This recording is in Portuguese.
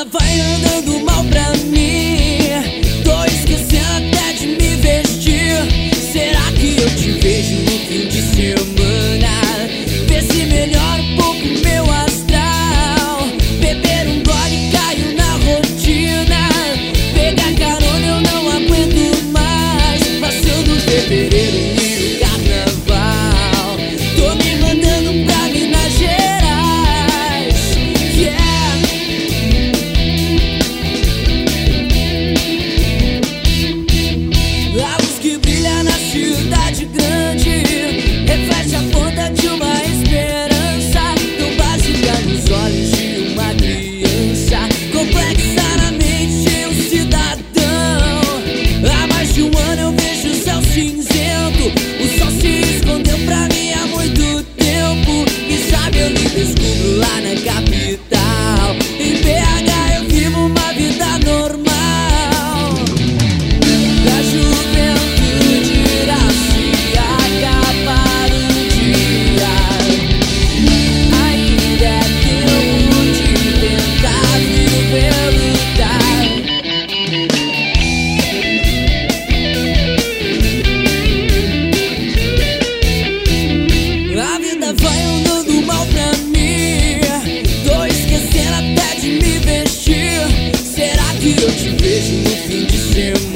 vida vai andando mal pra mim. Tô esquecendo até de me vestir. Será que eu te vejo no fim de semana? Vê se melhora um pouco meu astral. Beber um gole, caio na rotina. Pegar carona eu não aguento mais. Passando fevereiro e o carnaval. Tô me mandando pra Minas Gerais. Yeah. A luz que brilha na cidade grande reflete a ponta de uma esperança tão básica nos olhos de uma criança, complexa na mente de um cidadão. Há mais de um ano eu vejo o céu cinzento. O sol se escondeu pra mim há muito tempo. Quem sabe eu lhe descubro lá na capital. Em BH eu vivo uma vida normal. Da juventude irá se acabar um dia. Ainda é tempo de tentar viver, lutar. A vida vai andando mal pra mim. Tô esquecendo até de me vestir. Será que eu te vejo no fim de semana?